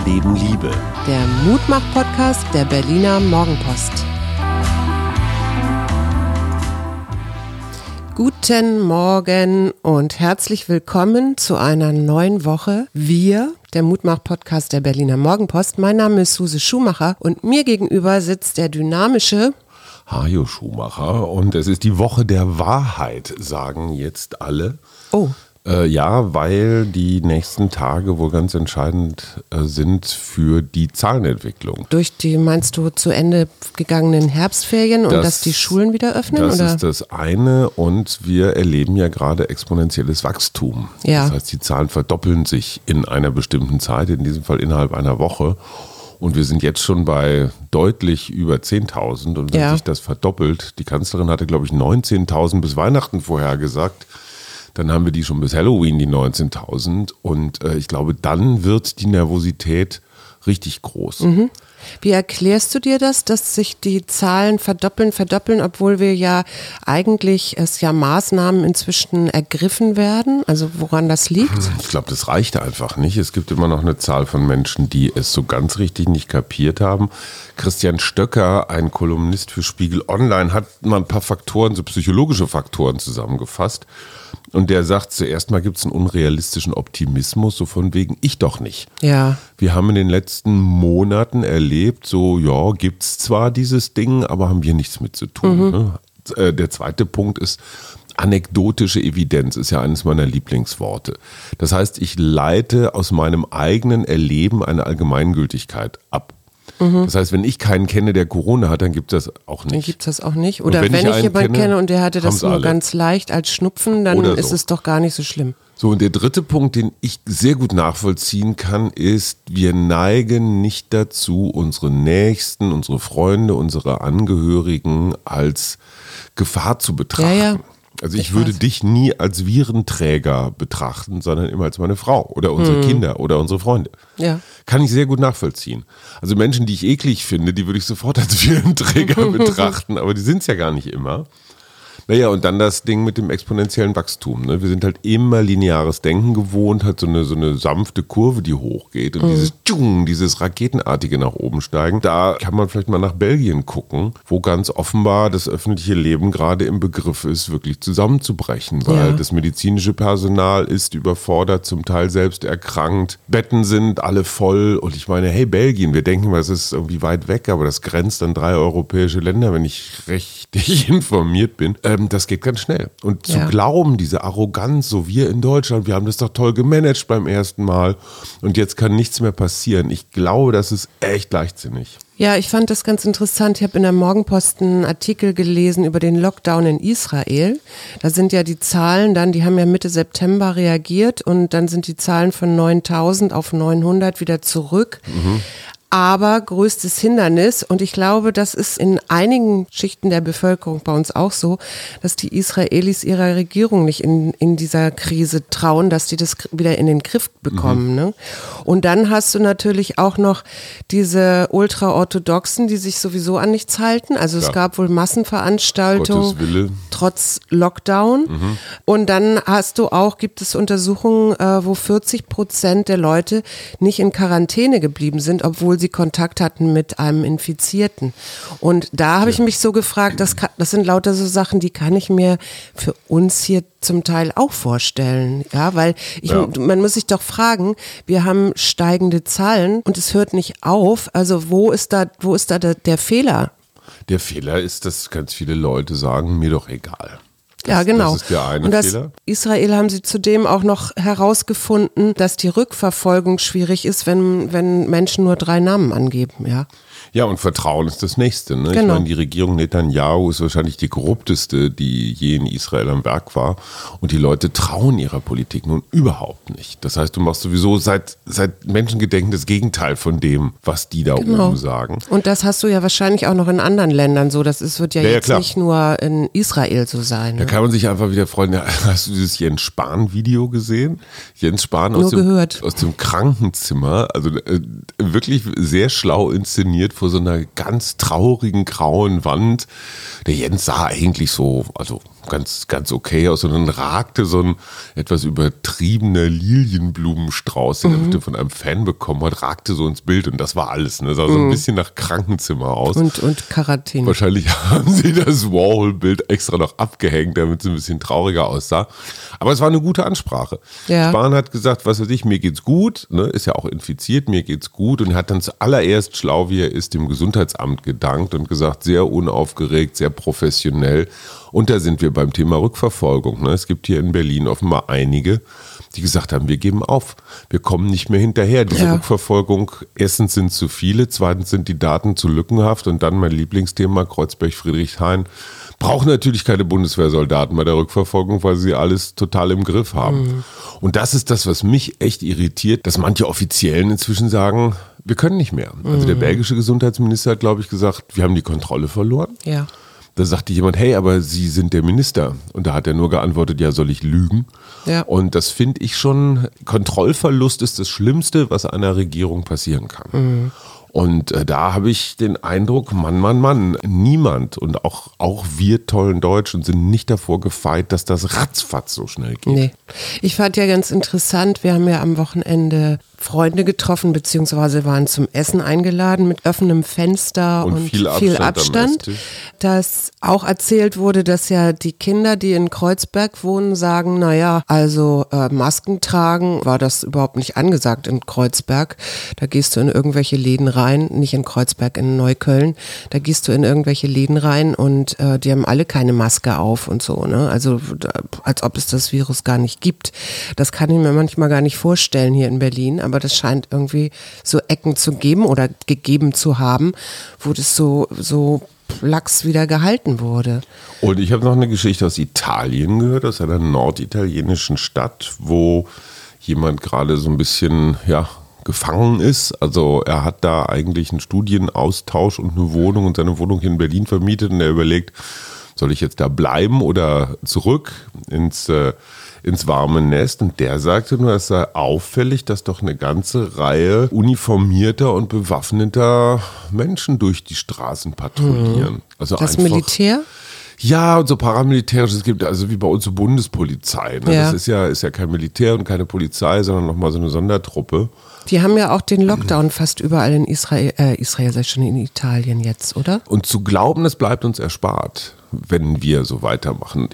Leben Liebe. Der Mutmach-Podcast der Berliner Morgenpost. Guten Morgen und herzlich willkommen zu einer neuen Woche. Wir, der Mutmach-Podcast der Berliner Morgenpost. Mein Name ist Suse Schumacher und mir gegenüber sitzt der dynamische Hajo Schumacher, und es ist die Woche der Wahrheit, sagen jetzt alle. Oh. Ja, weil die nächsten Tage wohl ganz entscheidend sind für die Zahlenentwicklung. Durch die, meinst du, zu Ende gegangenen Herbstferien und dass die Schulen wieder öffnen? Das oder? ist das eine, und wir erleben ja gerade exponentielles Wachstum. Ja. Das heißt, die Zahlen verdoppeln sich in einer bestimmten Zeit, in diesem Fall innerhalb einer Woche. Und wir sind jetzt schon bei deutlich über 10.000. Und wenn sich das verdoppelt, die Kanzlerin hatte, glaube ich, 19.000 bis Weihnachten vorhergesagt, dann haben wir die schon bis Halloween, die 19.000. Und ich glaube, dann wird die Nervosität richtig groß. Mhm. Wie erklärst du dir das, dass sich die Zahlen verdoppeln, obwohl wir ja eigentlich Maßnahmen inzwischen ergriffen werden? Also woran das liegt? Ich glaube, das reicht einfach nicht. Es gibt immer noch eine Zahl von Menschen, die es so ganz richtig nicht kapiert haben. Christian Stöcker, ein Kolumnist für Spiegel Online, hat mal ein paar Faktoren, so psychologische Faktoren zusammengefasst. Und der sagt, zuerst mal gibt es einen unrealistischen Optimismus, so von wegen, ich doch nicht. Ja. Wir haben in den letzten Monaten erlebt, so, ja, gibt es zwar dieses Ding, aber haben wir nichts mit zu tun. Ne? Der zweite Punkt ist, anekdotische Evidenz ist ja eines meiner Lieblingsworte. Das heißt, ich leite aus meinem eigenen Erleben eine Allgemeingültigkeit ab. Das heißt, wenn ich keinen kenne, der Corona hat, dann gibt es das auch nicht. Dann gibt es das auch nicht. Oder wenn ich jemanden kenne und der hatte das nur ganz leicht als Schnupfen, dann ist es doch gar nicht so schlimm. So, und der dritte Punkt, den ich sehr gut nachvollziehen kann, ist, wir neigen nicht dazu, unsere Nächsten, unsere Freunde, unsere Angehörigen als Gefahr zu betrachten. Ja. Also ich würde dich nie als Virenträger betrachten, sondern immer als meine Frau oder unsere Kinder oder unsere Freunde. Ja. Kann ich sehr gut nachvollziehen. Also Menschen, die ich eklig finde, die würde ich sofort als Virenträger betrachten, aber die sind es ja gar nicht immer. Naja, und dann das Ding mit dem exponentiellen Wachstum. Ne? Wir sind halt immer lineares Denken gewohnt, halt so eine sanfte Kurve, die hochgeht. Und dieses raketenartige nach oben steigen, da kann man vielleicht mal nach Belgien gucken, wo ganz offenbar das öffentliche Leben gerade im Begriff ist, wirklich zusammenzubrechen. Weil das medizinische Personal ist überfordert, zum Teil selbst erkrankt. Betten sind alle voll. Und ich meine, hey Belgien, wir denken mal, es ist irgendwie weit weg, aber das grenzt an 3 europäische Länder, wenn ich richtig informiert bin. Das geht ganz schnell. Und zu glauben, diese Arroganz, so wir in Deutschland, wir haben das doch toll gemanagt beim ersten Mal und jetzt kann nichts mehr passieren. Ich glaube, das ist echt leichtsinnig. Ja, ich fand das ganz interessant. Ich habe in der Morgenpost einen Artikel gelesen über den Lockdown in Israel. Da sind ja die Zahlen dann, die haben ja Mitte September reagiert und dann sind die Zahlen von 9.000 auf 900 wieder zurück. Aber größtes Hindernis, und ich glaube, das ist in einigen Schichten der Bevölkerung bei uns auch so, dass die Israelis ihrer Regierung nicht in dieser Krise trauen, dass die das wieder in den Griff bekommen. Ne? Und dann hast du natürlich auch noch diese Ultraorthodoxen, die sich sowieso an nichts halten. Also es gab wohl Massenveranstaltungen trotz Lockdown. Und dann gibt es Untersuchungen, wo 40% der Leute nicht in Quarantäne geblieben sind, obwohl sie Kontakt hatten mit einem Infizierten. Und da habe ich mich so gefragt, das sind lauter so Sachen, die kann ich mir für uns hier zum Teil auch vorstellen. Ja, weil man muss sich doch fragen, wir haben steigende Zahlen und es hört nicht auf. Also wo ist da der Fehler? Der Fehler ist, dass ganz viele Leute sagen, mir doch egal. Ja, genau. Das ist der eine Fehler. Israel haben sie zudem auch noch herausgefunden, dass die Rückverfolgung schwierig ist, wenn Menschen nur 3 Namen angeben, ja. Ja, und Vertrauen ist das Nächste. Ne? Genau. Ich meine, die Regierung Netanyahu ist wahrscheinlich die korrupteste, die je in Israel am Werk war. Und die Leute trauen ihrer Politik nun überhaupt nicht. Das heißt, du machst sowieso seit Menschengedenken das Gegenteil von dem, was die da oben sagen. Und das hast du ja wahrscheinlich auch noch in anderen Ländern so. Das wird ja jetzt nicht nur in Israel so sein. Da kann man sich einfach wieder freuen. Hast du dieses Jens Spahn-Video gesehen? Jens Spahn aus dem Krankenzimmer, also wirklich sehr schlau inszeniert vor so einer ganz traurigen grauen Wand. Der Jens sah eigentlich so, also ganz, ganz okay aus. Und dann ragte so ein etwas übertriebener Lilienblumenstrauß, den er bitte von einem Fan bekommen hat, ragte so ins Bild und das war alles. Ne? Sah so ein bisschen nach Krankenzimmer aus. Und Quarantäne. Wahrscheinlich haben sie das Warhol-Bild extra noch abgehängt, damit es ein bisschen trauriger aussah. Aber es war eine gute Ansprache. Ja. Spahn hat gesagt, was weiß ich, mir geht's gut, ne? Ist ja auch infiziert, mir geht's gut und hat dann zuallererst, schlau wie er ist, dem Gesundheitsamt gedankt und gesagt, sehr unaufgeregt, sehr professionell. Und da sind wir beim Thema Rückverfolgung. Ne? Es gibt hier in Berlin offenbar einige, die gesagt haben, wir geben auf. Wir kommen nicht mehr hinterher. Diese Rückverfolgung, erstens sind zu viele, zweitens sind die Daten zu lückenhaft und dann mein Lieblingsthema, Kreuzberg-Friedrichshain, brauchen natürlich keine Bundeswehrsoldaten bei der Rückverfolgung, weil sie alles total im Griff haben. Und das ist das, was mich echt irritiert, dass manche Offiziellen inzwischen sagen, wir können nicht mehr. Also der belgische Gesundheitsminister hat, glaube ich, gesagt, wir haben die Kontrolle verloren. Ja. Da sagte jemand, hey, aber Sie sind der Minister. Und da hat er nur geantwortet, ja, soll ich lügen? Ja. Und das finde ich schon, Kontrollverlust ist das Schlimmste, was einer Regierung passieren kann. Und da habe ich den Eindruck, Mann, niemand und auch wir tollen Deutschen sind nicht davor gefeit, dass das ratzfatz so schnell geht. Nee. Ich fand ja ganz interessant, wir haben ja am Wochenende Freunde getroffen, beziehungsweise waren zum Essen eingeladen mit offenem Fenster und viel Abstand. Dass auch erzählt wurde, dass ja die Kinder, die in Kreuzberg wohnen, sagen, naja, also Masken tragen, war das überhaupt nicht angesagt in Kreuzberg. Da gehst du in irgendwelche Läden rein, nicht in Kreuzberg, in Neukölln, da gehst du in irgendwelche Läden rein und die haben alle keine Maske auf und so, ne? Also als ob es das Virus gar nicht gibt. Das kann ich mir manchmal gar nicht vorstellen hier in Berlin, aber das scheint irgendwie so Ecken zu geben oder gegeben zu haben, wo das so lax wieder gehalten wurde. Und ich habe noch eine Geschichte aus Italien gehört, aus einer norditalienischen Stadt, wo jemand gerade so ein bisschen, gefangen ist. Also er hat da eigentlich einen Studienaustausch und eine Wohnung und seine Wohnung hier in Berlin vermietet und er überlegt, soll ich jetzt da bleiben oder zurück ins warme Nest? Und der sagte nur, es sei auffällig, dass doch eine ganze Reihe uniformierter und bewaffneter Menschen durch die Straßen patrouillieren. Also das einfach, Militär? Ja, und so paramilitärisch, es gibt also wie bei uns so Bundespolizei. Ne? Ja. Das ist ja kein Militär und keine Polizei, sondern nochmal so eine Sondertruppe. Die haben ja auch den Lockdown fast überall in Israel sei schon in Italien jetzt, oder? Und zu glauben, es bleibt uns erspart, wenn wir so weitermachen.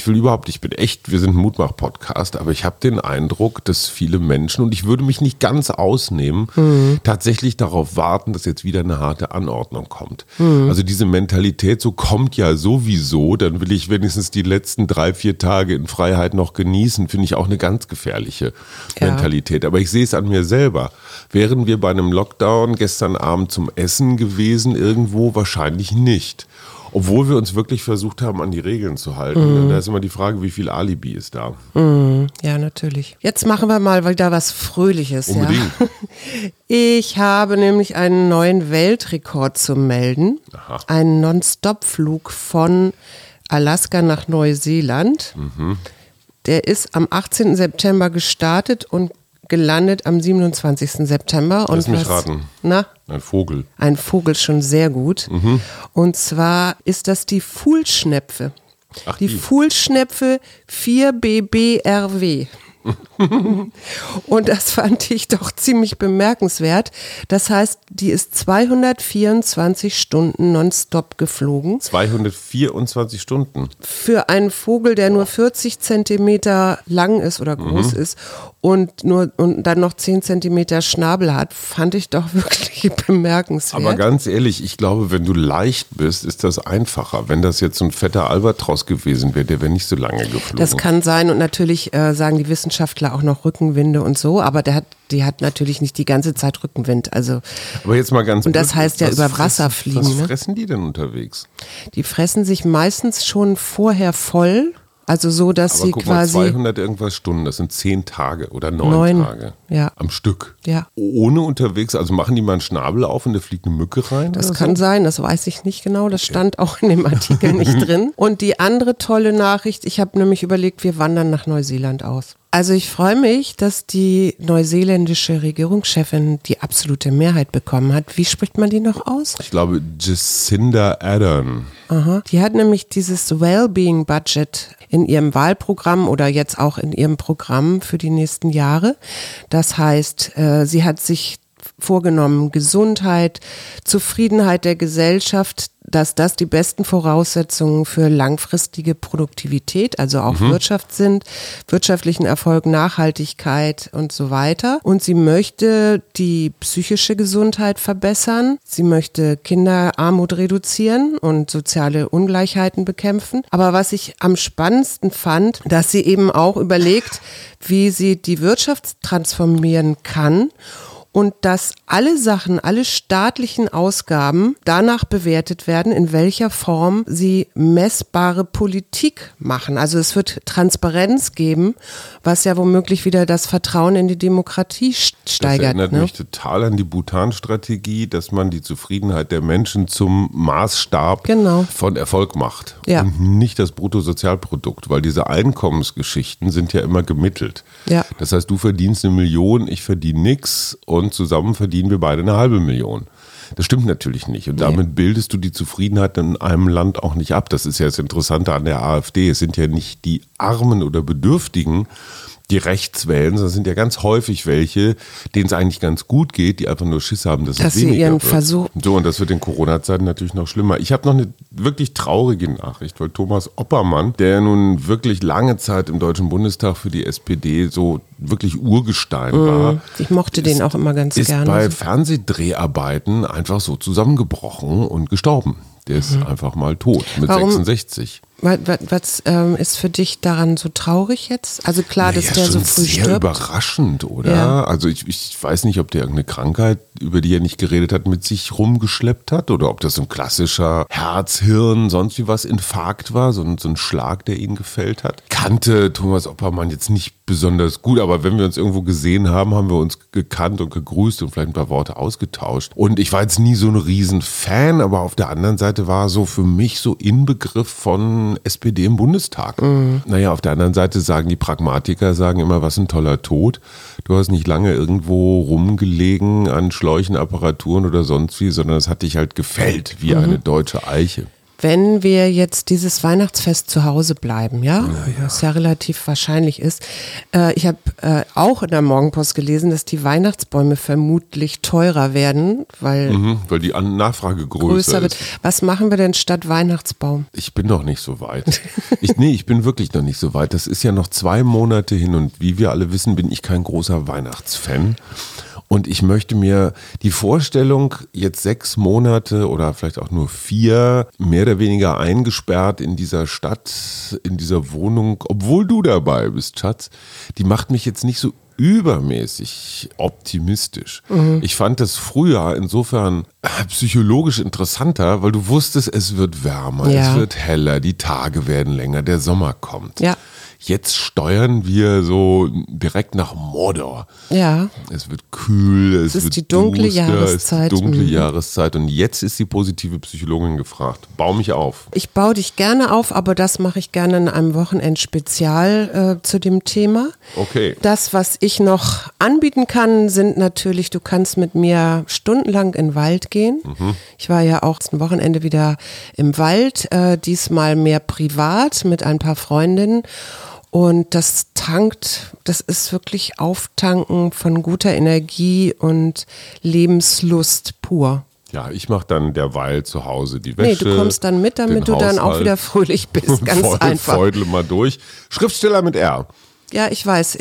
Wir sind ein Mutmach-Podcast, aber ich habe den Eindruck, dass viele Menschen, und ich würde mich nicht ganz ausnehmen, tatsächlich darauf warten, dass jetzt wieder eine harte Anordnung kommt. Also diese Mentalität, so kommt ja sowieso, dann will ich wenigstens die letzten 3-4 Tage in Freiheit noch genießen, finde ich auch eine ganz gefährliche Mentalität. Aber ich sehe es an mir selber. Wären wir bei einem Lockdown gestern Abend zum Essen gewesen irgendwo? Wahrscheinlich nicht. Obwohl wir uns wirklich versucht haben, an die Regeln zu halten. Da ist immer die Frage, wie viel Alibi ist da. Ja, natürlich. Jetzt machen wir mal wieder was Fröhliches. Unbedingt. Ja. Ich habe nämlich einen neuen Weltrekord zu melden. Aha. Einen Non-Stop-Flug von Alaska nach Neuseeland. Der ist am 18. September gestartet und gelandet am 27. September. Lass mich raten. Na? Ein Vogel. Ein Vogel, schon sehr gut. Und zwar ist das die Fuhlschnepfe. Ach, die Fuhlschnepfe 4BBRW. Und das fand ich doch ziemlich bemerkenswert. Das heißt, die ist 224 Stunden nonstop geflogen. 224 Stunden? Für einen Vogel, der nur 40 Zentimeter lang ist oder groß ist und dann noch 10 Zentimeter Schnabel hat, fand ich doch wirklich bemerkenswert. Aber ganz ehrlich, ich glaube, wenn du leicht bist, ist das einfacher. Wenn das jetzt so ein fetter Albatros gewesen wäre, der wäre nicht so lange geflogen. Das kann sein und natürlich sagen die Wissenschaftler auch noch Rückenwinde und so, aber die hat natürlich nicht die ganze Zeit Rückenwind. Also, aber jetzt mal ganz und das heißt ja über Wasser fliegen. Was fressen die denn unterwegs? Die fressen sich meistens schon vorher voll. Also so, dass aber sie guck quasi... mal, 200 irgendwas Stunden, das sind 10 Tage oder 9 Tage am Stück. Ja. Ohne unterwegs, also machen die mal einen Schnabel auf und da fliegt eine Mücke rein? Das kann sein, das weiß ich nicht genau, das stand auch in dem Artikel nicht drin. Und die andere tolle Nachricht, ich habe nämlich überlegt, wir wandern nach Neuseeland aus. Also ich freue mich, dass die neuseeländische Regierungschefin die absolute Mehrheit bekommen hat. Wie spricht man die noch aus? Ich glaube Jacinda Ardern. Aha. Die hat nämlich dieses Wellbeing Budget in ihrem Wahlprogramm oder jetzt auch in ihrem Programm für die nächsten Jahre. Das heißt, sie hat sich vorgenommen, Gesundheit, Zufriedenheit der Gesellschaft, dass das die besten Voraussetzungen für langfristige Produktivität, also auch Wirtschaft sind, wirtschaftlichen Erfolg, Nachhaltigkeit und so weiter. Und sie möchte die psychische Gesundheit verbessern. Sie möchte Kinderarmut reduzieren und soziale Ungleichheiten bekämpfen. Aber was ich am spannendsten fand, dass sie eben auch überlegt, wie sie die Wirtschaft transformieren kann. Und dass alle Sachen, alle staatlichen Ausgaben danach bewertet werden, in welcher Form sie messbare Politik machen. Also es wird Transparenz geben, was ja womöglich wieder das Vertrauen in die Demokratie steigert. Das erinnert mich total an die Bhutan-Strategie, dass man die Zufriedenheit der Menschen zum Maßstab von Erfolg macht. Ja. Und nicht das Bruttosozialprodukt, weil diese Einkommensgeschichten sind ja immer gemittelt. Ja. Das heißt, du verdienst 1 Million, ich verdiene nichts und zusammen verdienen wir beide 500.000. Das stimmt natürlich nicht. Und damit bildest du die Zufriedenheit in einem Land auch nicht ab. Das ist ja das Interessante an der AfD. Es sind ja nicht die Armen oder Bedürftigen, die rechts wählen, sondern es sind ja ganz häufig welche, denen es eigentlich ganz gut geht, die einfach nur Schiss haben, dass es sie weniger ihren wird. Versuch. So, und das wird in Corona-Zeiten natürlich noch schlimmer. Ich habe noch eine wirklich traurige Nachricht, weil Thomas Oppermann, der nun wirklich lange Zeit im Deutschen Bundestag für die SPD so wirklich Urgestein war. Ich mochte den auch immer ganz ist gerne. Bei Fernsehdreharbeiten einfach so zusammengebrochen und gestorben. Der ist einfach mal tot mit 66. Was ist für dich daran so traurig jetzt? Also klar, dass der so früh sehr stirbt. Überraschend, oder? Ja. Also ich weiß nicht, ob der irgendeine Krankheit, über die er nicht geredet hat, mit sich rumgeschleppt hat oder ob das so ein klassischer Herz-Hirn, sonst wie was Infarkt war, so ein Schlag, der ihn gefällt hat. Kannte Thomas Oppermann jetzt nicht besonders gut, aber wenn wir uns irgendwo gesehen haben, haben wir uns gekannt und gegrüßt und vielleicht ein paar Worte ausgetauscht. Und ich war jetzt nie so ein Riesenfan, aber auf der anderen Seite war so für mich so Inbegriff von SPD im Bundestag. Naja, auf der anderen Seite sagen die Pragmatiker, sagen immer, was ein toller Tod. Du hast nicht lange irgendwo rumgelegen an Schläuchen, Apparaturen oder sonst wie, sondern es hat dich halt gefällt wie eine deutsche Eiche. Wenn wir jetzt dieses Weihnachtsfest zu Hause bleiben, was ja relativ wahrscheinlich ist. Ich habe auch in der Morgenpost gelesen, dass die Weihnachtsbäume vermutlich teurer werden, weil die Nachfrage größer wird. ist. Was machen wir denn statt Weihnachtsbaum? Ich bin noch nicht so weit. Ich bin wirklich noch nicht so weit. Das ist ja noch 2 Monate hin und wie wir alle wissen, bin ich kein großer Weihnachtsfan. Und ich möchte mir die Vorstellung, jetzt 6 Monate oder vielleicht auch nur 4, mehr oder weniger eingesperrt in dieser Stadt, in dieser Wohnung, obwohl du dabei bist, Schatz, die macht mich jetzt nicht so übermäßig optimistisch. Ich fand das früher insofern psychologisch interessanter, weil du wusstest, es wird wärmer, es wird heller, die Tage werden länger, der Sommer kommt. Ja. Jetzt steuern wir so direkt nach Mordor. Ja. Es wird kühl, es wird die dunkle duster, Jahreszeit. Es ist die dunkle Jahreszeit und jetzt ist die positive Psychologin gefragt. Bau mich auf. Ich baue dich gerne auf, aber das mache ich gerne in einem Wochenendspezial zu dem Thema. Okay. Das, was ich noch anbieten kann, sind natürlich, du kannst mit mir stundenlang in den Wald gehen. Ich war ja auch ein Wochenende wieder im Wald, diesmal mehr privat mit ein paar Freundinnen. Und das ist wirklich Auftanken von guter Energie und Lebenslust pur. Ja, ich mache dann derweil zu Hause die Wäsche. Nee, du kommst dann mit, damit du dann auch wieder fröhlich bist. Ganz einfach. Feudle mal durch. Schriftsteller mit R. Ja, ich weiß.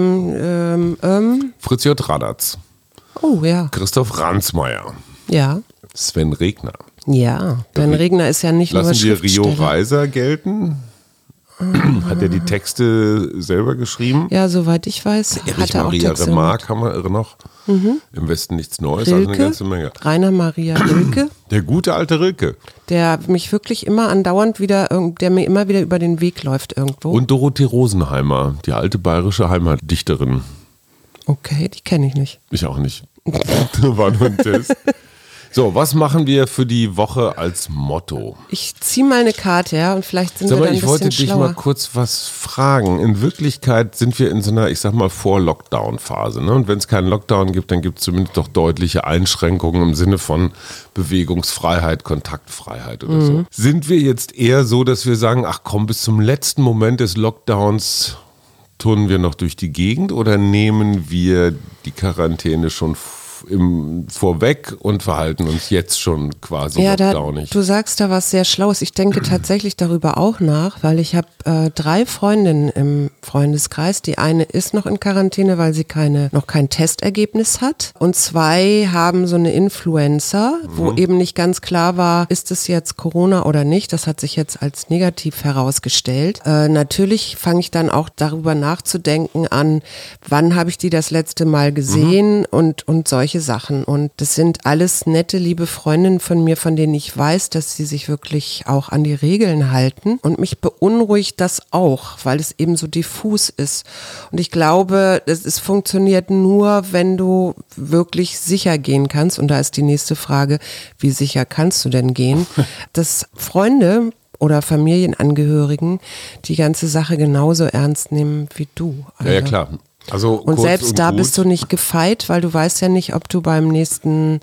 Fritz J. Radatz. Oh ja. Christoph Ransmayr. Ja. Sven Regner. Ja, Sven Regner ist ja nicht nur Schriftsteller. Schriftsteller. Lassen wir Rio Reiser gelten? Hat er die Texte selber geschrieben? Ja, soweit ich weiß. Erich Hat er auch Maria Texte Remarque haben wir noch. Im Westen nichts Neues, also eine ganze Menge. Rainer Maria Rilke. Der gute alte Rilke. Der mich wirklich immer andauernd der mir immer wieder über den Weg läuft irgendwo. Und Dorothee Rosenheimer, die alte bayerische Heimatdichterin. Okay, die kenne ich nicht. Ich auch nicht. War nur ein Test. So, was machen wir für die Woche als Motto? Ich ziehe mal eine Karte, ja, und vielleicht sind wir dann ein bisschen Ich wollte dich schlauer. mal kurz was fragen. In Wirklichkeit sind wir in so einer, ich sag mal, Vor-Lockdown-Phase. Ne? Und wenn es keinen Lockdown gibt, dann gibt es zumindest doch deutliche Einschränkungen im Sinne von Bewegungsfreiheit, Kontaktfreiheit oder so. Sind wir jetzt eher so, dass wir sagen, ach komm, bis zum letzten Moment des Lockdowns turnen wir noch durch die Gegend oder nehmen wir die Quarantäne schon vorweg und verhalten uns jetzt schon quasi lockdownig? Du sagst da was sehr Schlaues. Ich denke tatsächlich darüber auch nach, weil ich habe 3 Freundinnen im Freundeskreis. Die eine ist noch in Quarantäne, weil sie noch kein Testergebnis hat. Und 2 haben so eine Influenza, wo eben nicht ganz klar war, ist es jetzt Corona oder nicht. Das hat sich jetzt als negativ herausgestellt. Natürlich fange ich dann auch darüber nachzudenken an, wann habe ich die das letzte Mal gesehen und solche Sachen. Und das sind alles nette, liebe Freundinnen von mir, von denen ich weiß, dass sie sich wirklich auch an die Regeln halten. Und mich beunruhigt das auch, weil es eben so diffus ist. Und ich glaube, es funktioniert nur, wenn du wirklich sicher gehen kannst. Und da ist die nächste Frage, wie sicher kannst du denn gehen? Dass Freunde oder Familienangehörigen die ganze Sache genauso ernst nehmen wie du. Also. Ja, klar. Also und selbst da bist du nicht gefeit, weil du weißt ja nicht, ob du beim nächsten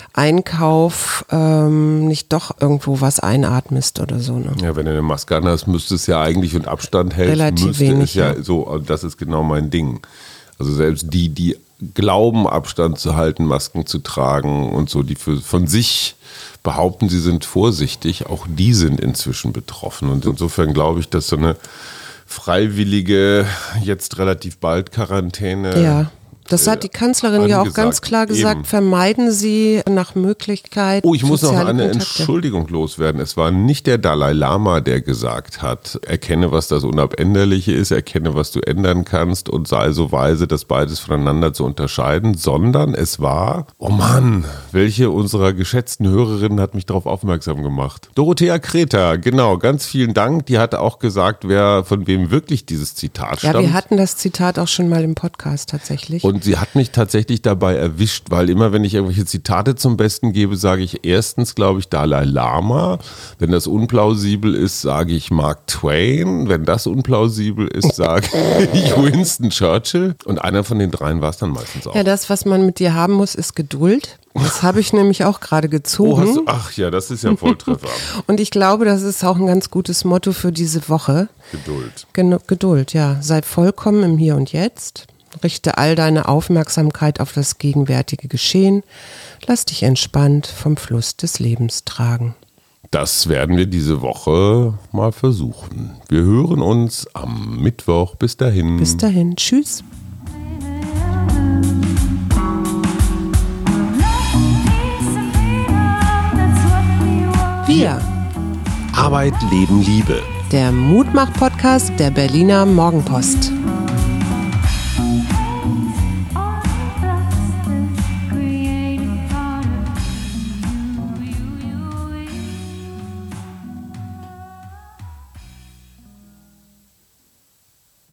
Einkauf nicht doch irgendwo was einatmest oder so. Ne? Ja, wenn du eine Maske an hast, müsste es ja eigentlich und Abstand hältst, relativ müsste wenig, es ja so, das ist genau mein Ding. Also selbst die glauben, Abstand zu halten, Masken zu tragen und so, die von sich behaupten, sie sind vorsichtig, auch die sind inzwischen betroffen. Und insofern glaube ich, dass so eine freiwillige, jetzt relativ bald Quarantäne. Ja, das hat die Kanzlerin ja auch ganz klar gesagt, eben. Vermeiden Sie nach Möglichkeit. Oh, ich muss noch eine Kontakte. Entschuldigung loswerden. Es war nicht der Dalai Lama, der gesagt hat, erkenne, was das Unabänderliche ist, erkenne, was du ändern kannst und sei so weise, das beides voneinander zu unterscheiden, sondern es war, oh Mann, welche unserer geschätzten Hörerinnen hat mich darauf aufmerksam gemacht? Dorothea Kreta, genau, ganz vielen Dank. Die hat auch gesagt, von wem wirklich dieses Zitat stammt. Ja, wir hatten das Zitat auch schon mal im Podcast tatsächlich. Und sie hat mich tatsächlich dabei erwischt, weil immer, wenn ich irgendwelche Zitate zum Besten gebe, sage ich erstens, glaube ich, Dalai Lama. Wenn das unplausibel ist, sage ich Mark Twain. Wenn das unplausibel ist, sage ich Winston Churchill. Und einer von den dreien war es dann meistens auch. Ja, das, was man mit dir haben muss, ist Geduld. Das habe ich nämlich auch gerade gezogen. Oh, ach ja, das ist ja ein Volltreffer. Und ich glaube, das ist auch ein ganz gutes Motto für diese Woche. Geduld. Geduld, ja. Sei vollkommen im Hier und Jetzt. Richte all deine Aufmerksamkeit auf das gegenwärtige Geschehen. Lass dich entspannt vom Fluss des Lebens tragen. Das werden wir diese Woche mal versuchen. Wir hören uns am Mittwoch. Bis dahin. Bis dahin. Tschüss. Wir. Arbeit, Leben, Liebe. Der Mutmach-Podcast der Berliner Morgenpost.